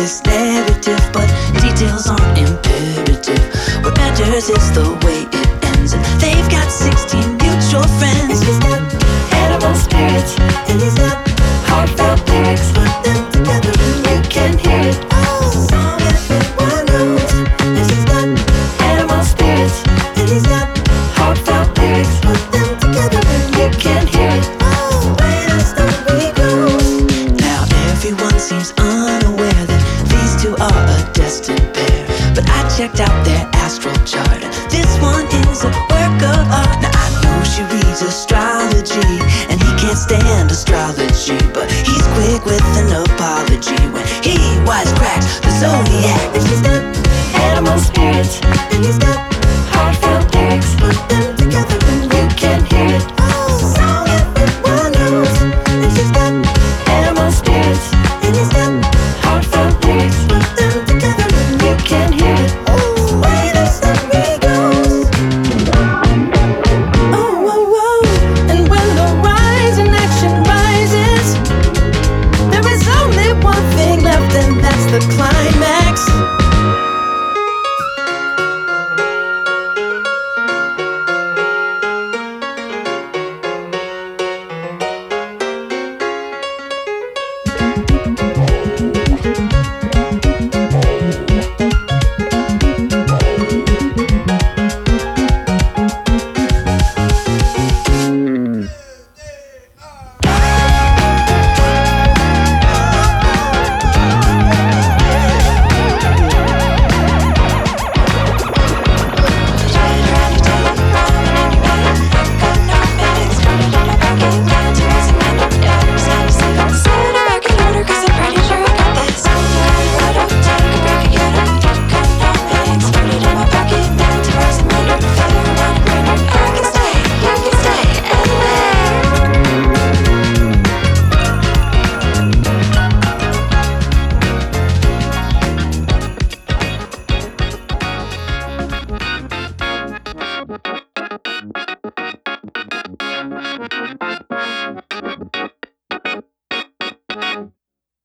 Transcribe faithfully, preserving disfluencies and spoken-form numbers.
this narrative, but details aren't imperative. What matters is the way it ends, and they've got sixteen mutual friends. And she's got animal spirits, and he's got heartfelt lyrics. Put them together and you can hear it. Oh, song everyone knows. And she's got animal spirits, and he's got heartfelt lyrics. Put them together and you can hear it. Oh, way the story goes. Now everyone seems unaware that these two are a destined pair, but I checked out their astral chart. This one is a work of art. Now I know she reads astrology, and he can't stand astrology, but he's quick with an apology when he wisecracks the zodiac. And she's got